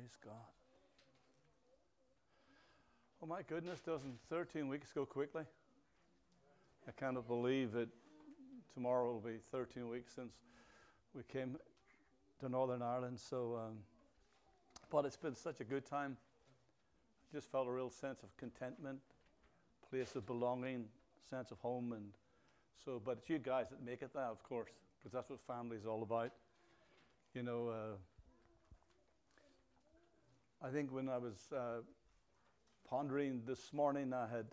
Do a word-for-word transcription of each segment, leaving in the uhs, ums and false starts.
Praise God. Oh my goodness, doesn't thirteen weeks go quickly? I cannot believe that tomorrow will be thirteen weeks since we came to Northern Ireland. So, um, but it's been such a good time. I just felt a real sense of contentment, place of belonging, sense of home, and so. But it's you guys that make it that, of course, because that's what family is all about. You know, uh, I think when I was uh, pondering this morning, I had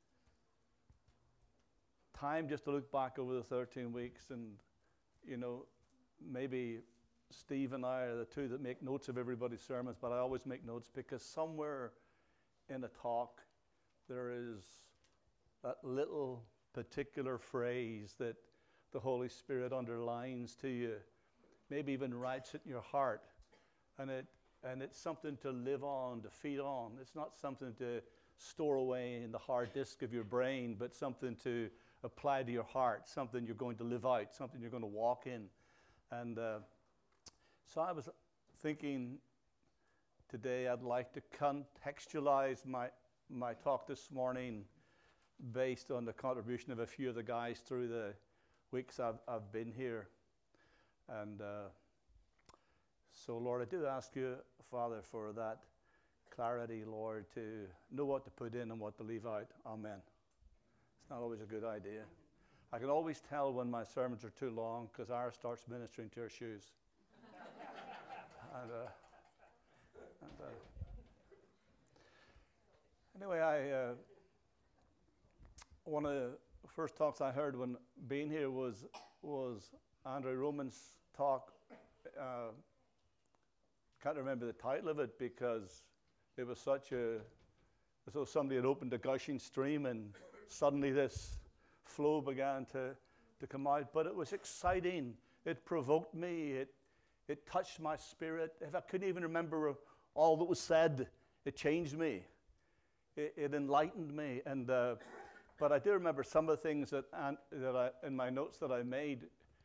time just to look back over the thirteen weeks, and you know, maybe Steve and I are the two that make notes of everybody's sermons, but I always make notes because somewhere in a talk there is that little particular phrase that the Holy Spirit underlines to you, maybe even writes it in your heart, and it and it's something to live on, to feed on. It's not something to store away in the hard disk of your brain, but something to apply to your heart, something you're going to live out, something you're going to walk in. And uh, so I was thinking today I'd like to contextualize my, my talk this morning based on the contribution of a few of the guys through the weeks I've, I've been here. And uh, so, Lord, I do ask you, Father, for that clarity, Lord, to know what to put in and what to leave out. Amen. It's not always a good idea. I can always tell when my sermons are too long because Ira starts ministering to her shoes. and, uh, and, uh, anyway, I uh, one of the first talks I heard when being here was was Andrew Roman's talk. Uh, can't remember the title of it because it was such a, as though somebody had opened a gushing stream and suddenly this flow began to, to come out. But it was exciting. It provoked me. It, it touched my spirit. If I couldn't even remember all that was said, it changed me. It, it enlightened me. And uh, but I do remember some of the things that, uh, that I, in my notes that I made.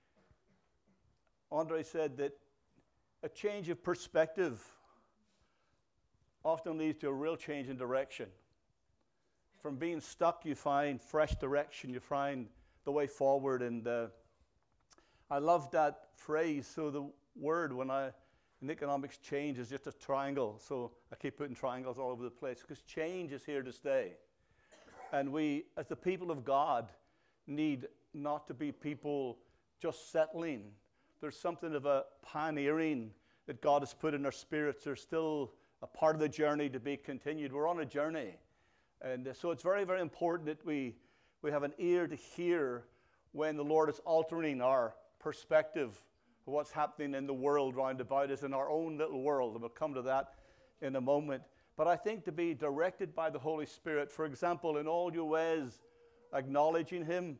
Andre said that a change of perspective often leads to a real change in direction. From being stuck, you find fresh direction. You find the way forward. And uh, I love that phrase. So the word when I, in economics, change is just a triangle. So I keep putting triangles all over the place because change is here to stay. And we, as the people of God, need not to be people just settling. There's something of a pioneering that God has put in our spirits. There's still a part of the journey to be continued. We're on a journey. And so it's very, very important that we, we have an ear to hear when the Lord is altering our perspective of what's happening in the world round about us, in our own little world. And we'll come to that in a moment. But I think to be directed by the Holy Spirit, for example, in all your ways, acknowledging Him,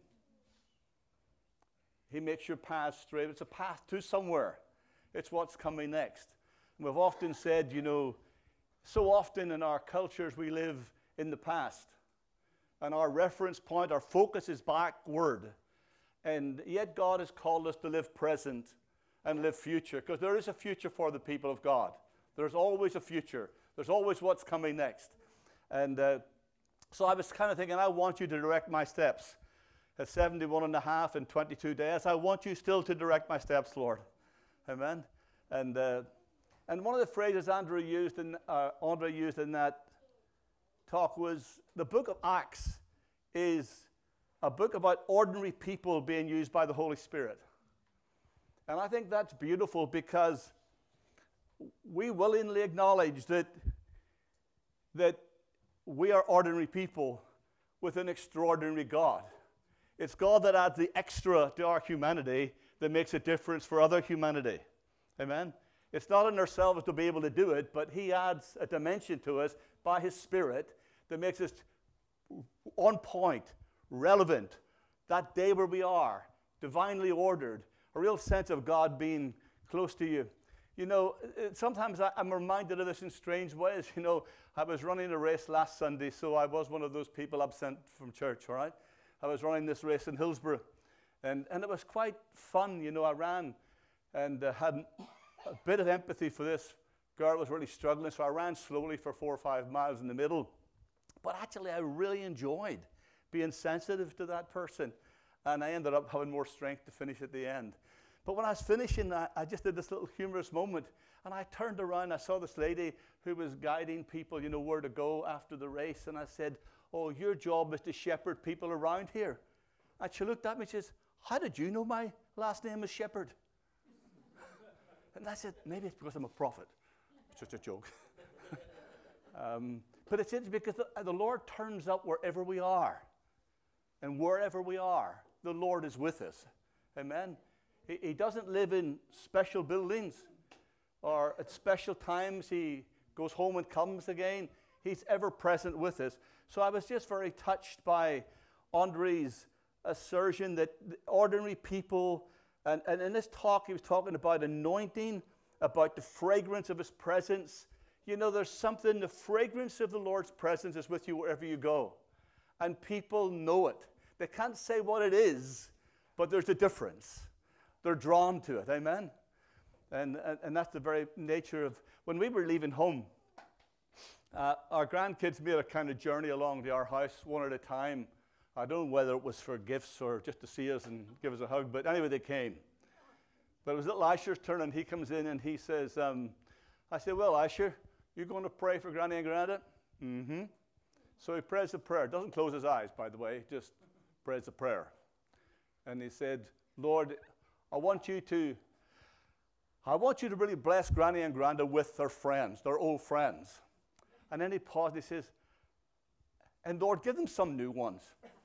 He makes your path straight. It's a path to somewhere. It's what's coming next. And we've often said, you know, so often in our cultures we live in the past. And our reference point, our focus is backward. And yet God has called us to live present and live future. Because there is a future for the people of God. There's always a future. There's always what's coming next. And uh, so I was kind of thinking, I want you to direct my steps. At seventy-one and a half and twenty-two days, I want you still to direct my steps, Lord. Amen. And uh, and one of the phrases Andrew used in uh, Andre used in that talk was the book of Acts is a book about ordinary people being used by the Holy Spirit. And I think that's beautiful because we willingly acknowledge that that we are ordinary people with an extraordinary God. It's God that adds the extra to our humanity that makes a difference for other humanity. Amen? It's not in ourselves to be able to do it, but He adds a dimension to us by His Spirit that makes us on point, relevant, that day where we are, divinely ordered, a real sense of God being close to you. You know, sometimes I'm reminded of this in strange ways. You know, I was running a race last Sunday, so I was one of those people absent from church, all right? I was running this race in Hillsborough, and, and it was quite fun. You know, I ran and uh, had a bit of empathy for this girl was really struggling, so I ran slowly for four or five miles in the middle. But actually, I really enjoyed being sensitive to that person, and I ended up having more strength to finish at the end. But when I was finishing, I, I just did this little humorous moment, and I turned around, I saw this lady who was guiding people, you know, where to go after the race, and I said, oh, your job is to shepherd people around here. And she looked at me and says, how did you know my last name is Shepherd? And I said, maybe it's because I'm a prophet. It's just a joke. um, but it's interesting because the, the Lord turns up wherever we are. And wherever we are, the Lord is with us. Amen? He, he doesn't live in special buildings or at special times. He goes home and comes again. He's ever present with us. So I was just very touched by Andre's assertion that ordinary people, and, and in this talk he was talking about anointing, about the fragrance of his presence. You know, there's something, the fragrance of the Lord's presence is with you wherever you go. And people know it. They can't say what it is, but there's a difference. They're drawn to it, amen? And, and, and that's the very nature of, when we were leaving home, uh, our grandkids made a kind of journey along to our house, one at a time. I don't know whether it was for gifts or just to see us and give us a hug, but anyway, they came. But it was little Asher's turn, and he comes in and he says, um, I said, well, Asher, you going to pray for Granny and Granda? Mm-hmm. So he prays a prayer. Doesn't close his eyes, by the way, just prays a prayer. And he said, Lord, I want you to, I want you to really bless Granny and Granda with their friends, their old friends. And then he paused and he says, and Lord, give them some new ones.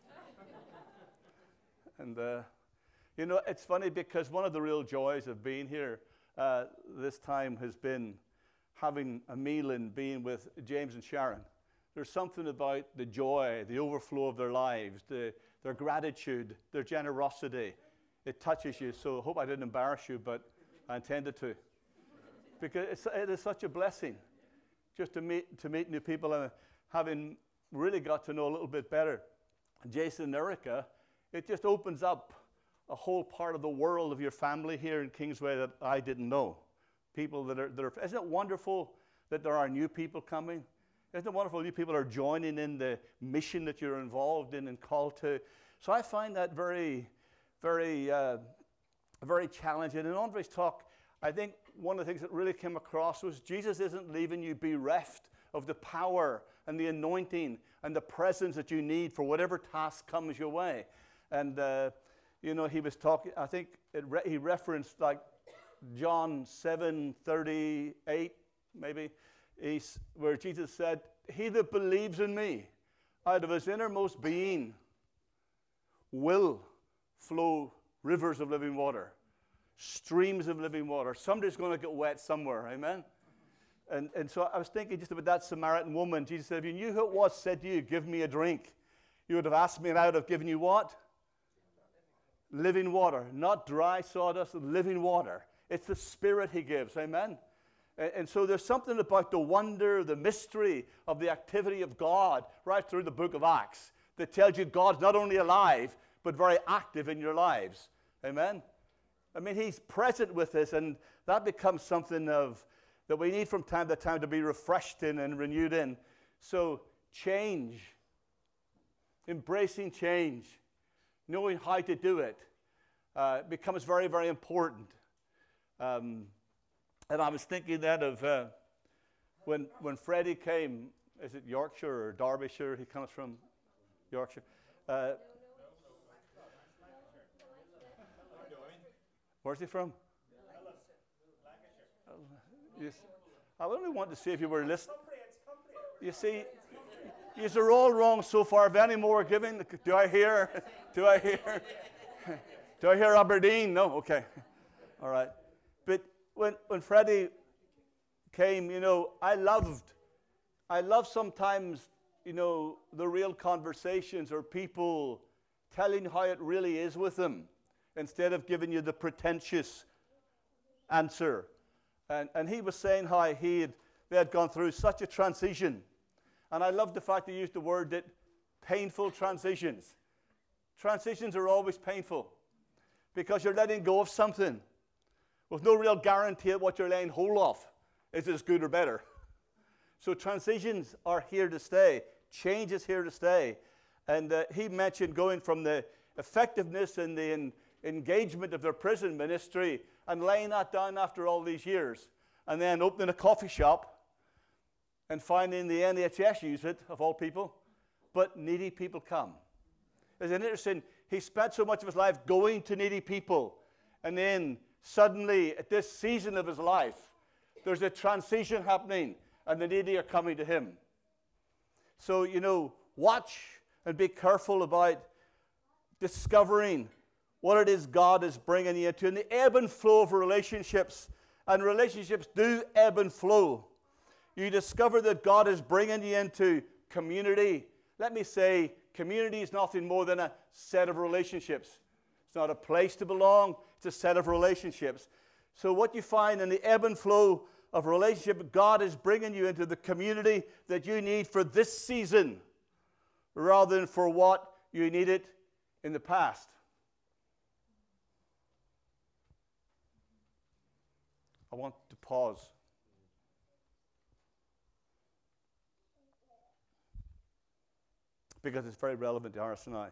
And, uh, you know, it's funny because one of the real joys of being here uh, this time has been having a meal and being with James and Sharon. There's something about the joy, the overflow of their lives, the, their gratitude, their generosity. It touches you. So I hope I didn't embarrass you, but I intended to. Because it's, it is such a blessing just to meet, to meet new people and having really got to know a little bit better Jason and Erica. It just opens up a whole part of the world of your family here in Kingsway that I didn't know. People that are, that are, isn't it wonderful that there are new people coming? Isn't it wonderful new people are joining in the mission that you're involved in and called to? So I find that very, very, uh, very challenging. In Andre's talk, I think one of the things that really came across was Jesus isn't leaving you bereft of the power and the anointing and the presence that you need for whatever task comes your way. And, uh, you know, he was talking, I think it re- he referenced like John seven thirty-eight, maybe, he's, where Jesus said, he that believes in me, out of his innermost being, will flow rivers of living water, streams of living water. Somebody's going to get wet somewhere, amen? And, and so I was thinking just about that Samaritan woman. Jesus said, if you knew who it was, said to you, give me a drink, you would have asked me and I would have given you what? Living water, not dry sawdust, living water. It's the Spirit he gives, amen? And, and so there's something about the wonder, the mystery of the activity of God right through the book of Acts that tells you God's not only alive, but very active in your lives, amen? I mean, he's present with us, and that becomes something of that we need from time to time to be refreshed in and renewed in. So change, embracing change, knowing how to do it, uh, becomes very, very important. Um, and I was thinking that of uh, when when Freddie came, is it Yorkshire or Derbyshire? He comes from Yorkshire. Uh, where's he from? Yes. I only want to see if you were listening. You see, yous are all wrong so far. If any more giving, do I hear? Do I hear? Do I hear Aberdeen? No? Okay. All right. But when when Freddie came, you know, I loved, I love sometimes, you know, the real conversations or people telling how it really is with them instead of giving you the pretentious answer. And, and he was saying how he had, they had gone through such a transition. And I love the fact he used the word that painful transitions. Transitions are always painful because you're letting go of something with no real guarantee of what you're laying hold of. is as good or better. So transitions are here to stay. Change is here to stay. And uh, he mentioned going from the effectiveness and the en- engagement of their prison ministry and laying that down after all these years, and then opening a coffee shop and finding the N H S use it, of all people, but needy people come. Isn't it interesting? He spent so much of his life going to needy people, and then suddenly, at this season of his life, there's a transition happening, and the needy are coming to him. So, you know, watch and be careful about discovering what it is God is bringing you into, and the ebb and flow of relationships. And relationships do ebb and flow. You discover that God is bringing you into community. Let me say, community is nothing more than a set of relationships. It's not a place to belong, it's a set of relationships. So what you find in the ebb and flow of relationship, God is bringing you into the community that you need for this season, rather than for what you needed in the past. I want to pause. Because it's very relevant to ours tonight.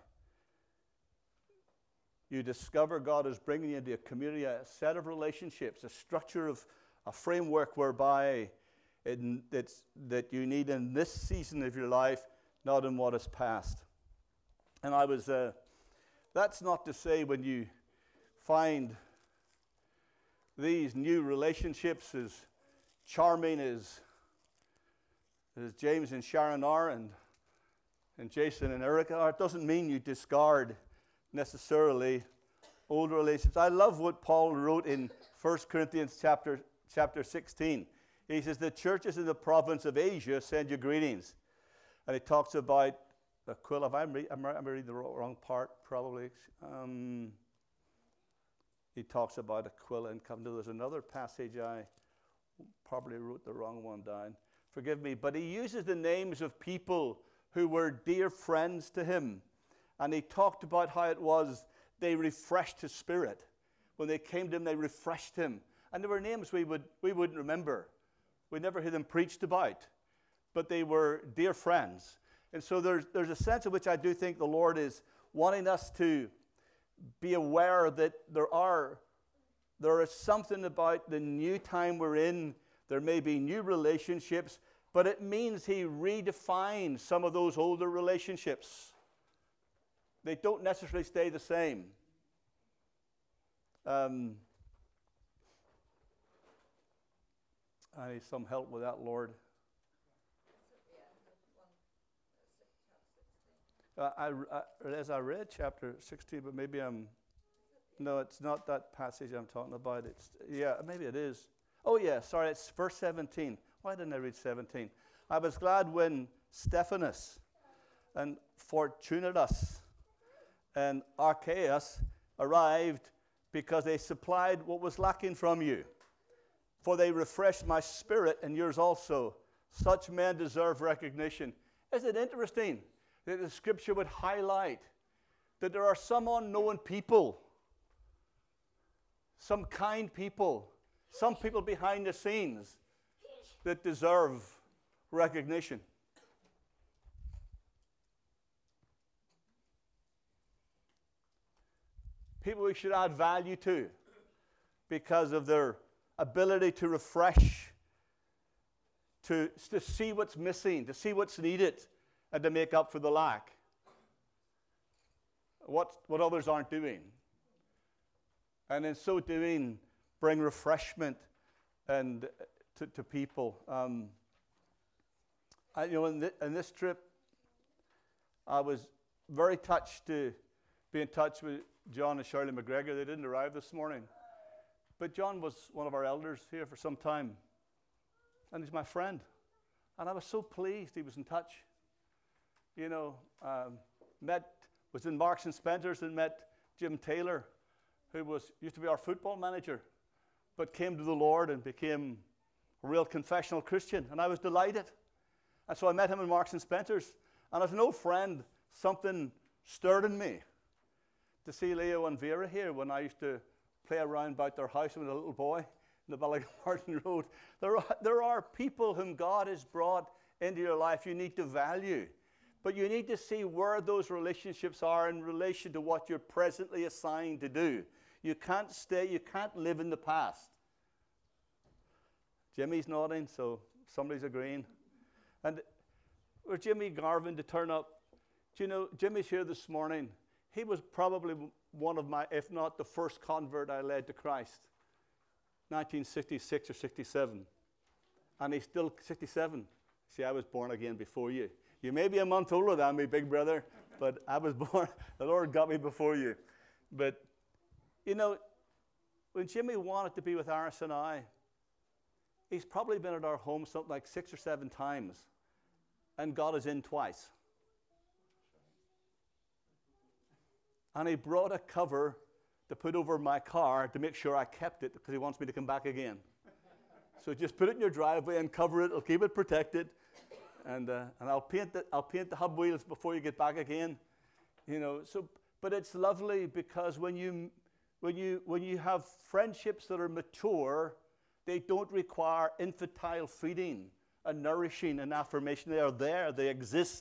You discover God is bringing you into a community, a set of relationships, a structure of a framework whereby it, it's, that you need in this season of your life, not in what is past. And I was, uh, that's not to say when you find these new relationships as charming as, as James and Sharon are, and, and Jason and Erica are, it doesn't mean you discard necessarily old relationships. I love what Paul wrote in First Corinthians chapter, chapter sixteen. He says, the churches in the province of Asia send you greetings. And he talks about Aquila. If I'm, re- I'm, I'm reading the wrong part, probably. Um, he talks about Aquila and come to, there's another passage I probably wrote the wrong one down. Forgive me. But he uses the names of people who were dear friends to him. And he talked about how it was they refreshed his spirit. When they came to him, they refreshed him. And there were names we, would, we wouldn't remember. We never heard them preached about. But they were dear friends. And so there's, there's a sense in which I do think the Lord is wanting us to be aware that there are, there is something about the new time we're in. There may be new relationships, but it means he redefines some of those older relationships. They don't necessarily stay the same. Um, I need some help with that, Lord. Uh, I, I, as I read chapter sixteen, but maybe I'm, no, it's not that passage I'm talking about. It's, yeah, maybe it is. Oh, yeah, sorry, it's verse seventeen. Why didn't I read seventeen? I was glad when Stephanus and Fortunatus and Archaeus arrived, because they supplied what was lacking from you. For they refreshed my spirit and yours also. Such men deserve recognition. Isn't it interesting that the scripture would highlight that there are some unknown people, some kind people, some people behind the scenes that deserve recognition? People we should add value to because of their ability to refresh, to, to see what's missing, to see what's needed, and to make up for the lack. What, what others aren't doing. And in so doing, bring refreshment and to, to people. Um, I, you know, in, th- in this trip, I was very touched to be in touch with John and Shirley McGregor. They didn't arrive this morning. But John was one of our elders here for some time. And he's my friend. And I was so pleased he was in touch. You know, um, met, was in Marks and Spencer's and met Jim Taylor, who was used to be our football manager, but came to the Lord and became a real confessional Christian. And I was delighted. And so I met him in Marks and Spencer's. And as an old friend, something stirred in me to see Leo and Vera here when I used to play around about their house when I was a little boy. the Ballymartin Road. There are, there are people whom God has brought into your life you need to value. But you need to see where those relationships are in relation to what you're presently assigned to do. You can't stay, you can't live in the past. Jimmy's nodding, so somebody's agreeing. And for Jimmy Garvin to turn up, do you know, Jimmy's here this morning. He was probably one of my, if not the first convert I led to Christ. nineteen sixty-six or sixty-seven. And he's still sixty-seven. See, I was born again before you. You may be a month older than me, big brother, but I was born, the Lord got me before you. But, you know, when Jimmy wanted to be with Iris and I, he's probably been at our home something like six or seven times, and got us in twice. And he brought a cover to put over my car to make sure I kept it because he wants me to come back again. So just put it in your driveway and cover it. It'll keep it protected. And uh, and I'll paint the I'll paint the hub wheels before you get back again, you know. So, but it's lovely because when you when you when you have friendships that are mature, they don't require infantile feeding and nourishing and affirmation. They are there. They exist.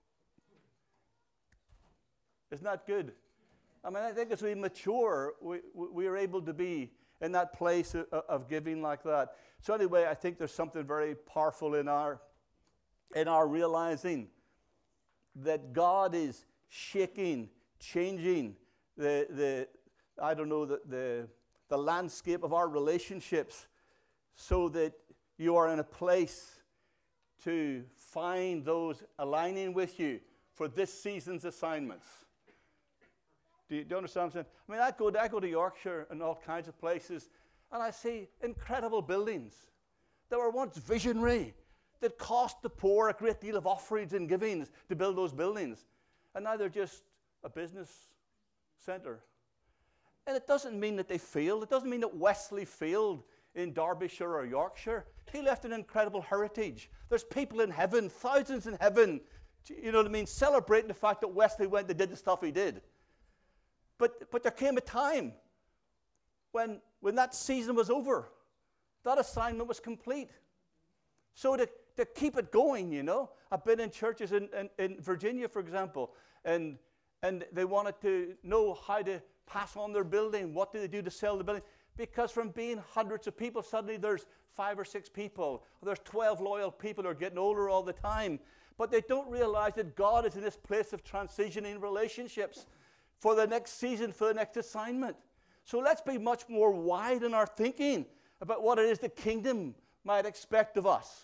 Isn't that good? I mean, I think as we mature, we we are able to be in that place of, of giving like that. So anyway, I think there's something very powerful in our. in our realizing that God is shaking, changing the, the I don't know, the, the, the landscape of our relationships so that you are in a place to find those aligning with you for this season's assignments. Do you, do you understand what I'm saying? I mean, I go, to, I go to Yorkshire and all kinds of places, and I see incredible buildings that were once visionary, that cost the poor a great deal of offerings and givings to build those buildings. And now they're just a business centre. And it doesn't mean that they failed. It doesn't mean that Wesley failed in Derbyshire or Yorkshire. He left an incredible heritage. There's people in heaven, thousands in heaven, you know what I mean, celebrating the fact that Wesley went and did the stuff he did. But, but there came a time when, when that season was over. That assignment was complete. So to, to keep it going, you know. I've been in churches in, in, in Virginia, for example, and, and they wanted to know how to pass on their building. What do they do to sell the building? Because from being hundreds of people, suddenly there's five or six people. There's twelve loyal people who are getting older all the time. But they don't realize that God is in this place of transitioning relationships for the next season, for the next assignment. So let's be much more wide in our thinking about what it is the kingdom might expect of us.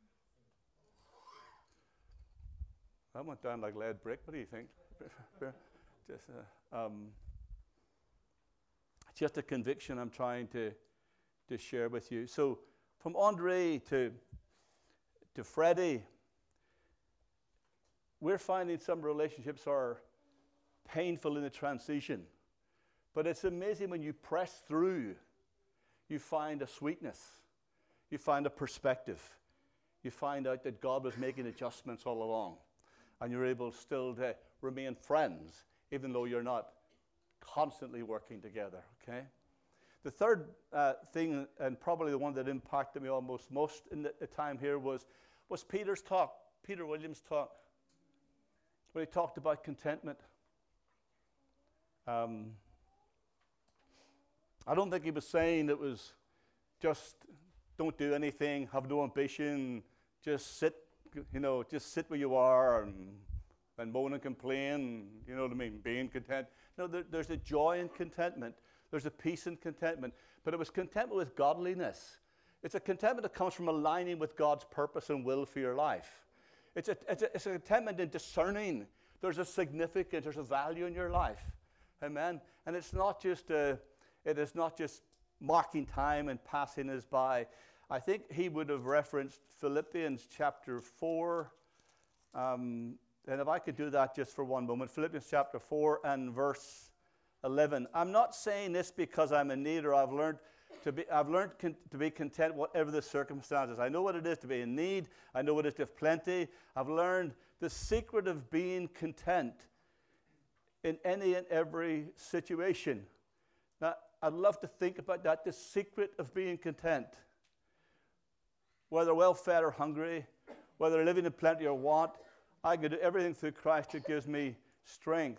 That went down like lead brick. What do you think? just, uh, um, just a conviction I'm trying to, to share with you. So from Andre to, to Freddie, we're finding some relationships are painful in the transition. But it's amazing when you press through, you find a sweetness. You find a perspective. You find out that God was making adjustments all along. And you're able still to remain friends, even though you're not constantly working together, okay? The third uh, thing, and probably the one that impacted me almost most in the, the time here, was, was Peter's talk, Peter Williams' talk, where he talked about contentment. Um, I don't think he was saying it was just don't do anything, have no ambition, just sit, you know, just sit where you are and, and moan and complain, you know what I mean, being content. No, there, there's a joy in contentment. There's a peace in contentment. But it was contentment with godliness. It's a contentment that comes from aligning with God's purpose and will for your life. It's a, it's a, it's a contentment in discerning there's a significance, there's a value in your life. Amen? And it's not just a, it is not just marking time and passing us by. I think he would have referenced Philippians chapter four. Um, and if I could do that just for one moment. Philippians chapter four and verse eleven. I'm not saying this because I'm in need or I've learned to be, I've learned con- to be content whatever the circumstances. I know what it is to be in need. I know what it is to have plenty. I've learned the secret of being content in any and every situation. Now, I'd love to think about that, the secret of being content. Whether well-fed or hungry, whether living in plenty or want, I can do everything through Christ that gives me strength.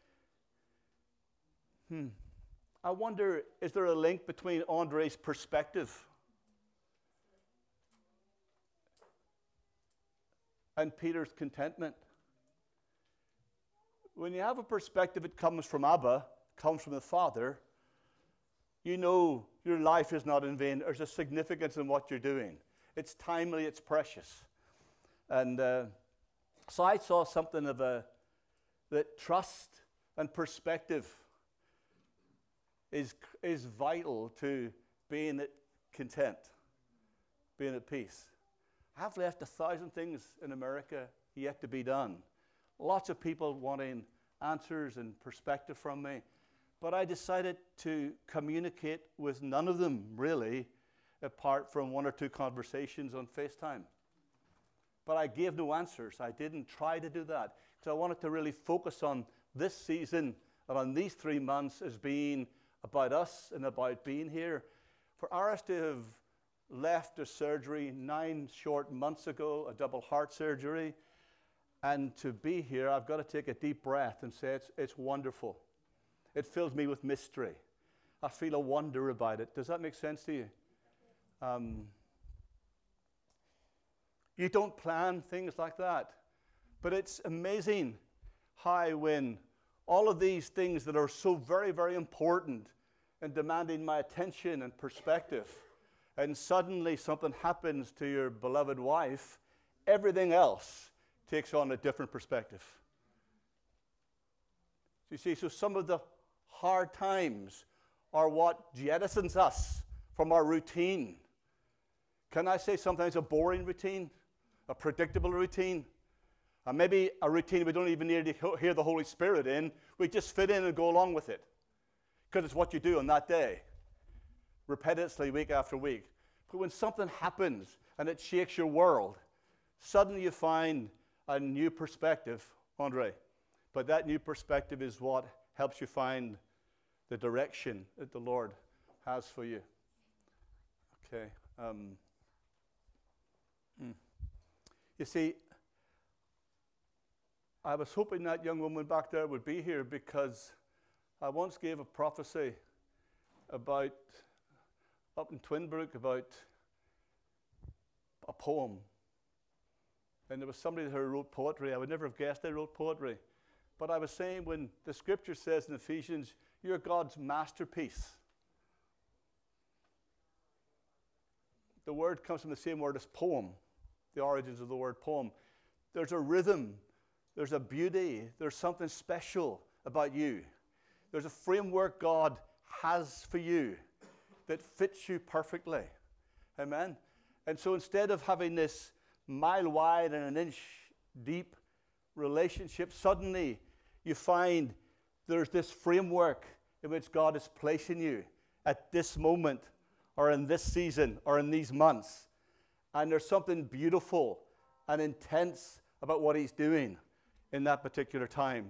Hmm. I wonder, is there a link between Andre's perspective and Peter's contentment? When you have a perspective that comes from Abba, comes from the Father, you know your life is not in vain. There's a significance in what you're doing. It's timely, it's precious. And uh, so I saw something of a, that trust and perspective is, is vital to being content, being at peace. I've left a thousand things in America yet to be done. Lots of people wanting answers and perspective from me. But I decided to communicate with none of them, really, apart from one or two conversations on FaceTime. But I gave no answers. I didn't try to do that, because I wanted to really focus on this season and on these three months as being about us and about being here. For Aris to have left a surgery nine short months ago, a double heart surgery, and to be here, I've got to take a deep breath and say it's, it's wonderful. It fills me with mystery. I feel a wonder about it. Does that make sense to you? Um, you don't plan things like that. But it's amazing how when all of these things that are so very, very important and demanding my attention and perspective, and suddenly something happens to your beloved wife, everything else takes on a different perspective. So you see, so some of the hard times are what jettisons us from our routine. Can I say sometimes a boring routine, a predictable routine, and maybe a routine we don't even need to hear the Holy Spirit in. We just fit in and go along with it because it's what you do on that day, repetitively week after week. But when something happens and it shakes your world, suddenly you find a new perspective, Andre. But that new perspective is what helps you find the direction that the Lord has for you. Okay. Um, mm. You see, I was hoping that young woman back there would be here because I once gave a prophecy about, up in Twinbrook, about a poem. And there was somebody who wrote poetry. I would never have guessed they wrote poetry. But I was saying when the scripture says in Ephesians, you're God's masterpiece. The word comes from the same word as poem, the origins of the word poem. There's a rhythm, there's a beauty, there's something special about you. There's a framework God has for you that fits you perfectly. Amen? And so instead of having this mile wide and an inch deep relationship, suddenly you find there's this framework in which God is placing you at this moment or in this season or in these months. And there's something beautiful and intense about what he's doing in that particular time.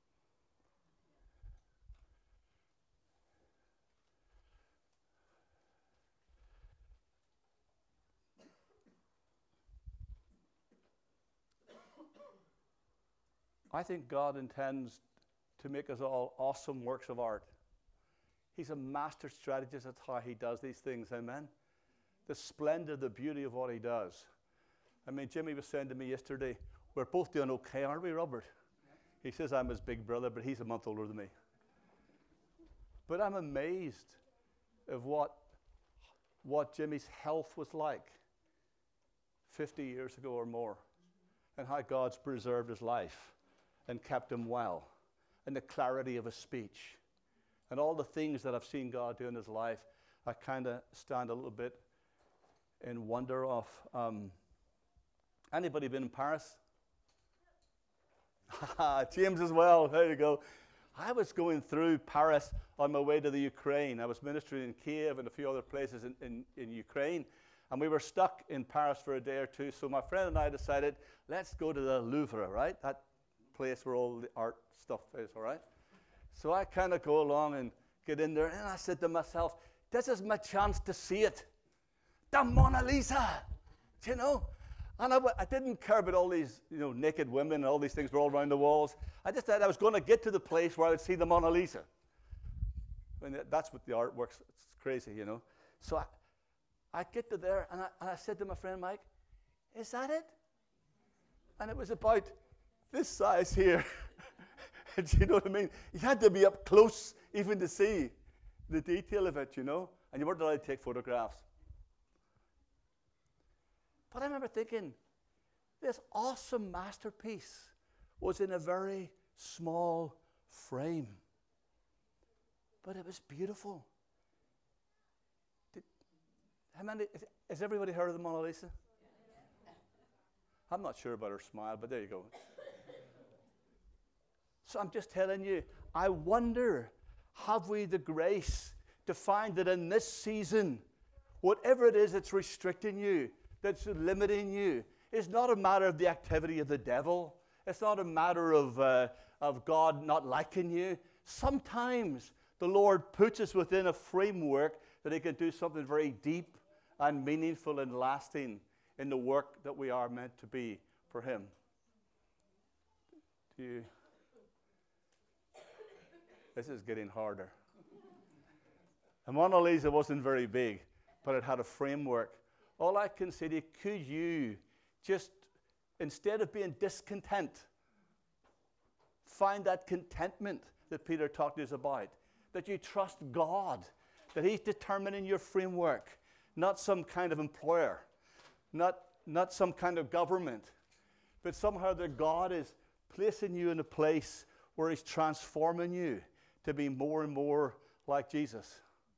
I think God intends to make us all awesome works of art. He's a master strategist. That's how he does these things, amen? The splendor, the beauty of what he does. I mean, Jimmy was saying to me yesterday, we're both doing okay, aren't we, Robert? He says I'm his big brother, but he's a month older than me. But I'm amazed of what, what Jimmy's health was like fifty years ago or more, and how God's preserved his life and kept him well, and the clarity of his speech, and all the things that I've seen God do in his life. I kind of stand a little bit in wonder of. Um, anybody been in Paris? James as well, there you go. I was going through Paris on my way to the Ukraine. I was ministering in Kiev and a few other places in, in, in Ukraine, and we were stuck in Paris for a day or two, so my friend and I decided, let's go to the Louvre, right? That place where all the art stuff is, all right? So I kind of go along and get in there. And I said to myself, this is my chance to see it. The Mona Lisa, you know. And I, I didn't care about all these, you know, naked women and all these things were all around the walls. I just thought I was going to get to the place where I would see the Mona Lisa. I mean, that's what the art works. It's crazy, you know. So I, I get to there, and I, and I said to my friend Mike, is that it? And it was about this size here. Do you know what I mean? You had to be up close even to see the detail of it, you know. And you weren't allowed to take photographs. But I remember thinking, this awesome masterpiece was in a very small frame. But it was beautiful. Did, how many, is, has everybody heard of the Mona Lisa? I'm not sure about her smile, but there you go. So I'm just telling you, I wonder, have we the grace to find that in this season, whatever it is that's restricting you, that's limiting you, it's not a matter of the activity of the devil. It's not a matter of, uh, of God not liking you. Sometimes the Lord puts us within a framework that he can do something very deep and meaningful and lasting in the work that we are meant to be for him. Do you... This is getting harder. The Mona Lisa wasn't very big, but it had a framework. All I can say to you, could you just, instead of being discontent, find that contentment that Peter talked to us about, that you trust God, that he's determining your framework, not some kind of employer, not, not some kind of government, but somehow that God is placing you in a place where he's transforming you to be more and more like Jesus.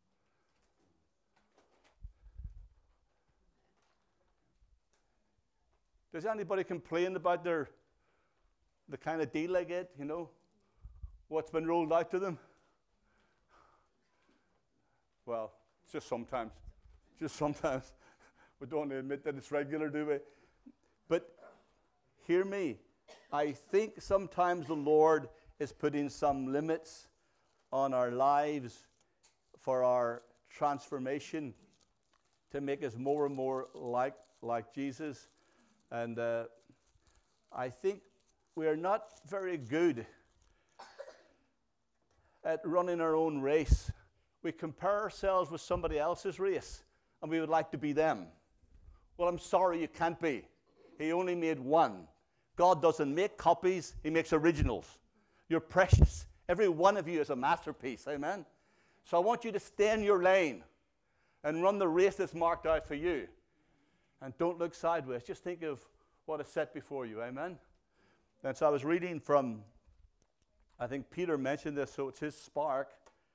Does anybody complain about their the kind of deal they get, you know? What's been rolled out to them? Well, just sometimes. Just sometimes. We don't admit that it's regular, do we? But hear me. I think sometimes the Lord is putting some limits on our lives for our transformation to make us more and more like, like Jesus. And uh, I think we are not very good at running our own race. We compare ourselves with somebody else's race, and we would like to be them. Well, I'm sorry, you can't be. He only made one. God doesn't make copies, he makes originals. You're precious. Every one of you is a masterpiece, amen? So I want you to stay in your lane and run the race that's marked out for you. And don't look sideways. Just think of what is set before you, amen? And so I was reading from, I think Peter mentioned this, so it's his spark.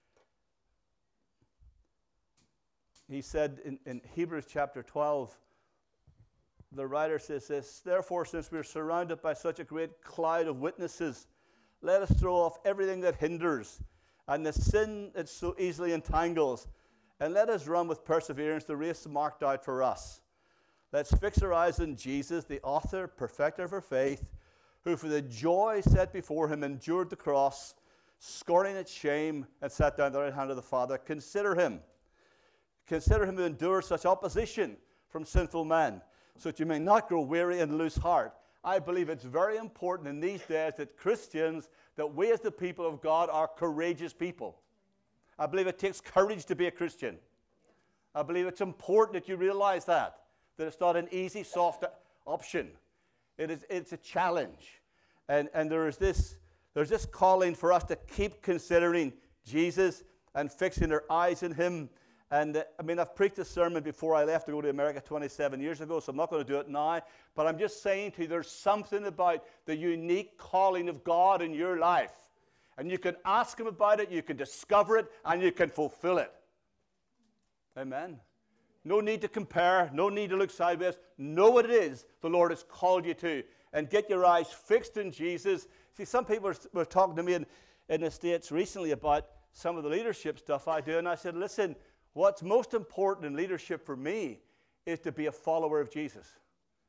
He said in, in Hebrews chapter twelve, the writer says this, therefore, since we are surrounded by such a great cloud of witnesses, let us throw off everything that hinders and the sin that so easily entangles, and let us run with perseverance the race marked out for us. Let's fix our eyes on Jesus, the author, perfecter of our faith, who for the joy set before him endured the cross, scorning its shame, and sat down at the right hand of the Father. Consider him. Consider him who endured such opposition from sinful men, so that you may not grow weary and lose heart. I believe it's very important in these days that Christians, that we as the people of God are courageous people. I believe it takes courage to be a Christian. I believe it's important that you realize that, that it's not an easy, soft option. It is, it's a challenge. And, and there is this, there's this calling for us to keep considering Jesus and fixing our eyes on him. And uh, I mean, I've preached a sermon before I left to go to America twenty-seven years ago, so I'm not going to do it now. But I'm just saying to you, there's something about the unique calling of God in your life. And you can ask him about it, you can discover it, and you can fulfill it. Amen. No need to compare, no need to look sideways. Know what it is the Lord has called you to. And get your eyes fixed in Jesus. See, some people were talking to me in, in the States recently about some of the leadership stuff I do. And I said, listen, what's most important in leadership for me is to be a follower of Jesus.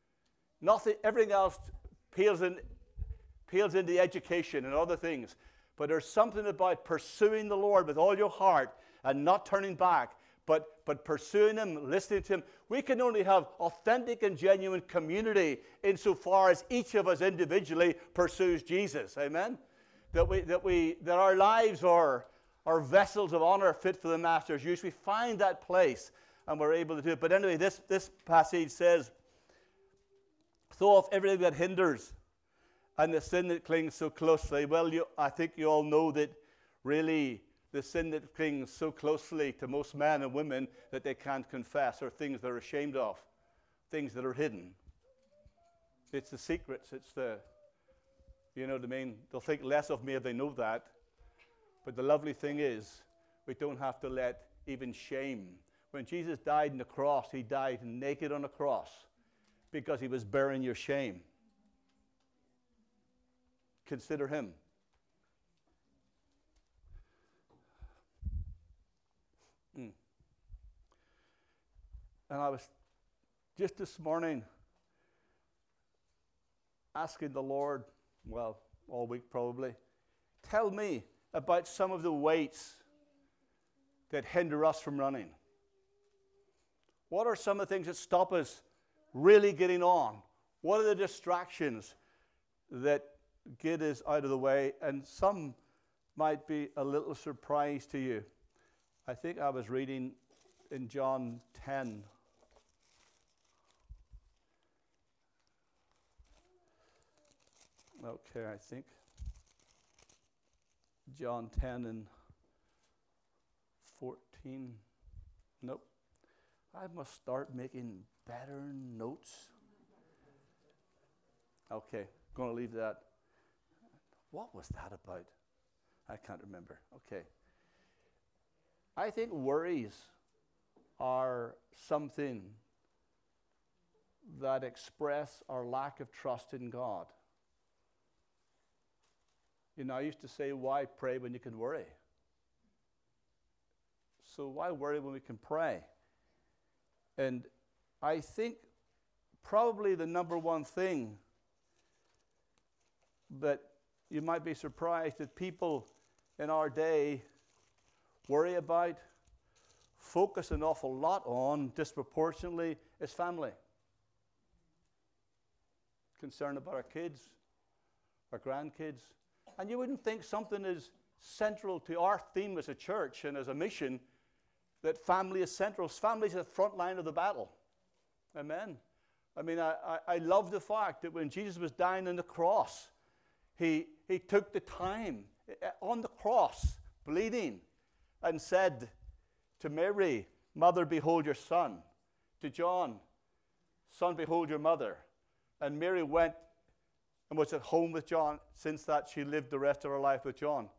Nothing, everything else pales, in, pales into education and other things. But there's something about pursuing the Lord with all your heart and not turning back, but, but pursuing Him, listening to Him. We can only have authentic and genuine community insofar as each of us individually pursues Jesus. Amen? That we that we that our lives are, are vessels of honor fit for the Master's use. We find that place and we're able to do it. But anyway, this, this passage says, throw off everything that hinders and the sin that clings so closely. Well, you, I think you all know that really the sin that clings so closely to most men and women that they can't confess are things they're ashamed of, things that are hidden. It's the secrets. It's the, you know what I mean? They'll think less of me if they know that. But the lovely thing is, we don't have to let even shame. When Jesus died on the cross, He died naked on the cross because He was bearing your shame. Consider Him. Mm. And I was just this morning asking the Lord, well, all week probably, tell me about some of the weights that hinder us from running. What are some of the things that stop us really getting on? What are the distractions that get us out of the way? And some might be a little surprise to you. I think I was reading in John ten. Okay, I think. John ten and fourteen. Nope. I must start making better notes. Okay, going to leave that. What was that about? I can't remember. Okay. I think worries are something that express our lack of trust in God. You know, I used to say, why pray when you can worry? So why worry when we can pray? And I think probably the number one thing that you might be surprised that people in our day worry about, focus an awful lot on disproportionately is family. Concern about our kids, our grandkids. And you wouldn't think something as central to our theme as a church and as a mission that family is central. Family is the front line of the battle. Amen. I mean, I, I, I love the fact that when Jesus was dying on the cross, he, he took the time on the cross, bleeding, and said to Mary, Mother, behold your son. To John, Son, behold your mother. And Mary went and was at home with John. Since that, she lived the rest of her life with John.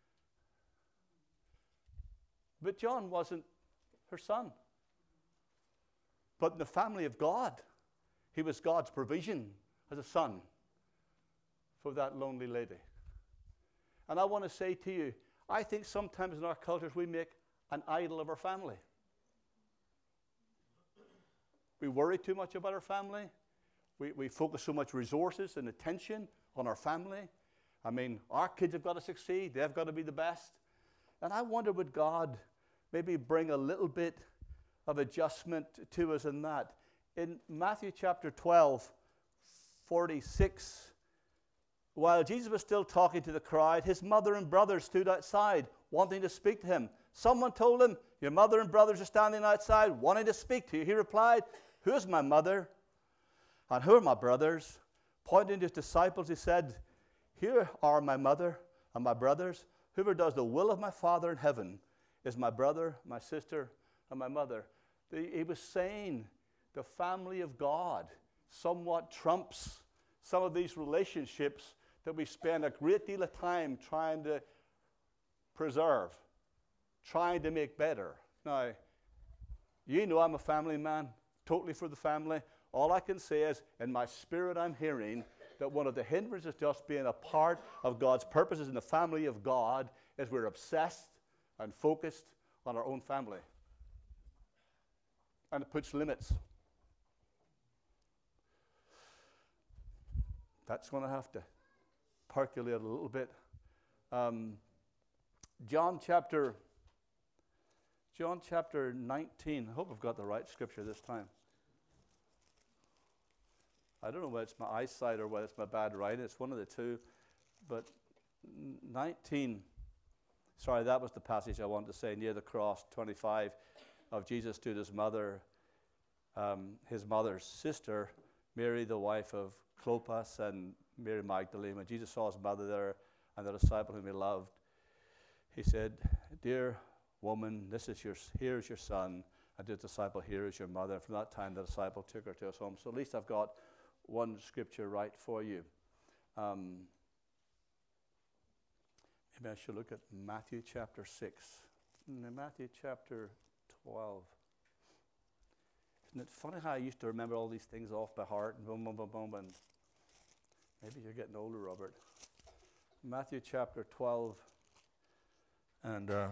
But John wasn't her son. But in the family of God, he was God's provision as a son for that lonely lady. And I want to say to you, I think sometimes in our cultures we make an idol of our family. We worry too much about our family. We, we focus so much resources and attention on our family. I mean, our kids have got to succeed. They've got to be the best. And I wonder, would God maybe bring a little bit of adjustment to us in that? In Matthew chapter twelve, forty-six, while Jesus was still talking to the crowd, his mother and brothers stood outside wanting to speak to him. Someone told him, your mother and brothers are standing outside wanting to speak to you. He replied, who is my mother and who are my brothers? Pointing to his disciples, he said, here are my mother and my brothers. Whoever does the will of my Father in heaven is my brother, my sister, and my mother. The, he was saying the family of God somewhat trumps some of these relationships that we spend a great deal of time trying to preserve, trying to make better. Now, you know I'm a family man, totally for the family. All I can say is, in my spirit I'm hearing that one of the hindrances to us being a part of God's purposes in the family of God is we're obsessed and focused on our own family. And it puts limits. That's going to have to percolate a little bit Um, John chapter, John chapter nineteen. I hope I've got the right scripture this time. I don't know whether it's my eyesight or whether it's my bad writing. It's one of the two. But nineteen, sorry, that was the passage I wanted to say. Near the cross, twenty-five, of Jesus stood his mother, um, his mother's sister, Mary, the wife of Clopas, and Mary Magdalene. When Jesus saw his mother there and the disciple whom he loved, he said, "Dear woman, this is your, here is your son, and the disciple, here is your mother." And from that time, the disciple took her to his home. So at least I've got one scripture right for you. Um, maybe I should look at Matthew chapter six. In Matthew chapter twelve. Isn't it funny how I used to remember all these things off by heart and boom, boom, boom, boom, and maybe you're getting older, Robert. Matthew chapter twelve, and uh,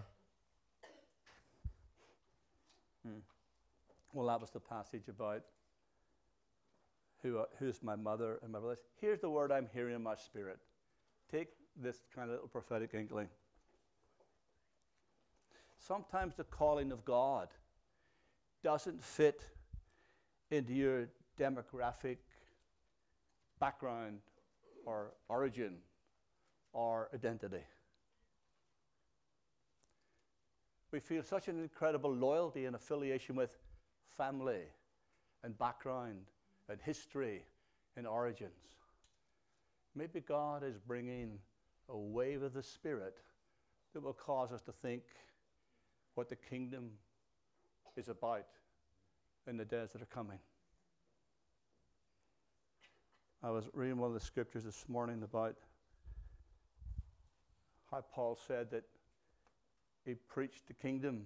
hmm. well, that was the passage about who uh, who's my mother and my brothers. Here's the word I'm hearing in my spirit. Take this kind of little prophetic inkling. Sometimes the calling of God doesn't fit into your demographic background or origin or identity. We feel such an incredible loyalty and affiliation with family and background and history and origins. Maybe God is bringing a wave of the Spirit that will cause us to think what the kingdom is about in the days that are coming. I was reading one of the scriptures this morning about how Paul said that he preached the kingdom.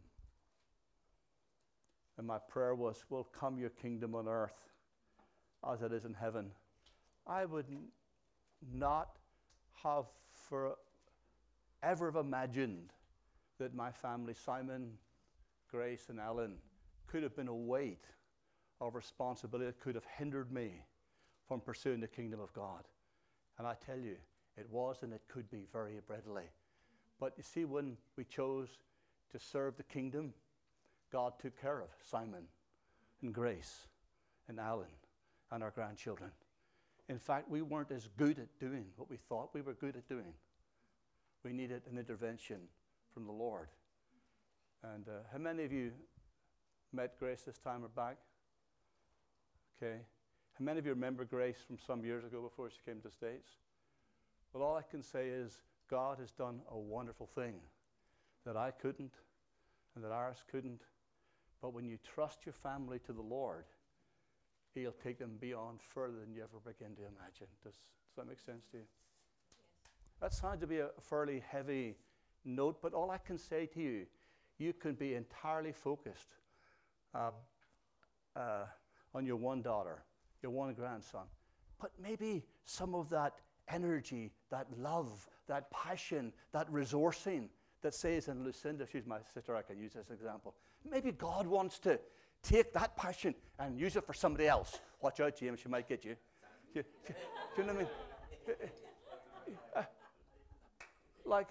And my prayer was, will come your kingdom on earth as it is in heaven. I would n- not have for ever have imagined that my family, Simon, Grace, and Ellen, could have been a weight of responsibility that could have hindered me from pursuing the kingdom of God. And I tell you, it was and it could be very readily. But you see, when we chose to serve the kingdom, God took care of Simon and Grace and Alan and our grandchildren. In fact, we weren't as good at doing what we thought we were good at doing. We needed an intervention from the Lord. And uh, how many of you met Grace this time or back? Okay. How many of you remember Grace from some years ago before she came to the States? Well, all I can say is God has done a wonderful thing that I couldn't and that ours couldn't. But when you trust your family to the Lord, He'll take them beyond further than you ever begin to imagine. Does, does that make sense to you? Yes. That sounds to be a fairly heavy note, but all I can say to you, you can be entirely focused uh, uh, on your one daughter, your one grandson. But maybe some of that energy, that love, that passion, that resourcing that says, and Lucinda, she's my sister, I can use as an example. Maybe God wants to take that passion and use it for somebody else. Watch out, James, she might get you. Do, do, do you know what I mean? Uh, like,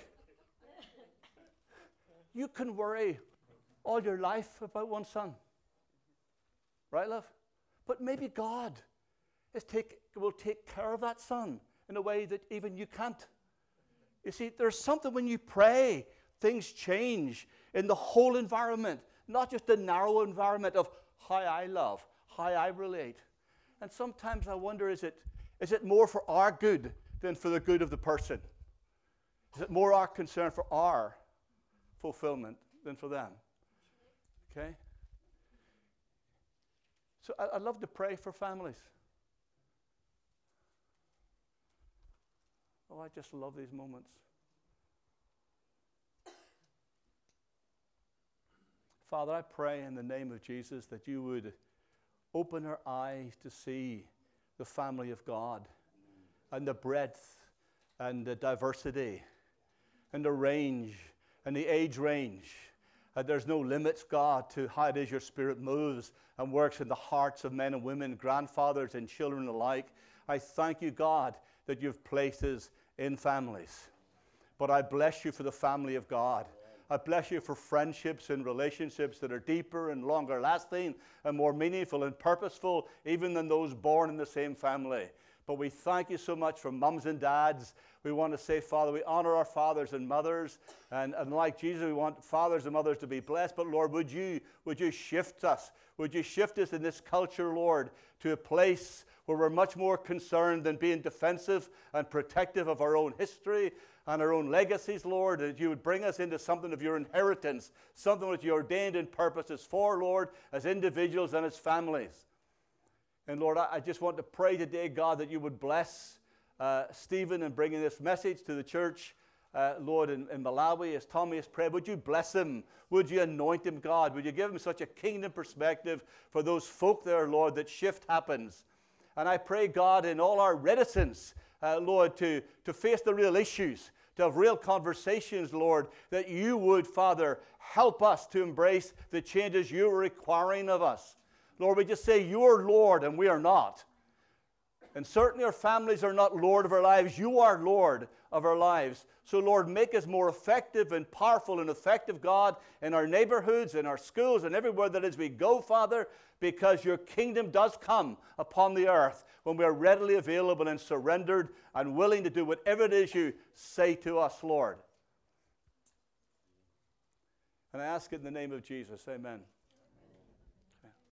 you can worry all your life about one son. Right, love? But maybe God is take, will take care of that son in a way that even you can't. You see, there's something when you pray, things change in the whole environment, not just the narrow environment of how I love, how I relate. And sometimes I wonder, is it, is it more for our good than for the good of the person? Is it more our concern for our fulfillment than for them? Okay? So I, I love to pray for families. Oh, I just love these moments. Father, I pray in the name of Jesus that you would open our eyes to see the family of God and the breadth and the diversity and the range and the age range. And there's no limits, God, to how it is your Spirit moves and works in the hearts of men and women, grandfathers and children alike. I thank you, God, that you've placed us in families. but I bless you for the family of God. I bless you for friendships and relationships that are deeper and longer lasting and more meaningful and purposeful even than those born in the same family. But we thank you so much for mums and dads. We want to say, Father, we honor our fathers and mothers. And, and like Jesus, we want fathers and mothers to be blessed. But Lord, would you, would you shift us? Would you shift us in this culture, Lord, to a place where we're much more concerned than being defensive and protective of our own history and our own legacies, Lord, that you would bring us into something of your inheritance, something that you ordained and purposes for, Lord, as individuals and as families. And Lord, I, I just want to pray today, God, that you would bless uh, Stephen in bringing this message to the church, uh, Lord, in, in Malawi, as Tommy has prayed. Would you bless him? Would you anoint him, God? Would you give him such a kingdom perspective for those folk there, Lord, that shift happens? And I pray, God, in all our reticence, uh, Lord, to, to face the real issues, to have real conversations, Lord, that you would, Father, help us to embrace the changes you are requiring of us. Lord, we just say you are Lord and we are not. And certainly our families are not Lord of our lives. You are Lord of our lives. So, Lord, make us more effective and powerful and effective, God, in our neighborhoods, in our schools, and everywhere that as we go, Father, because your kingdom does come upon the earth when we are readily available and surrendered and willing to do whatever it is you say to us, Lord. And I ask it in the name of Jesus. Amen.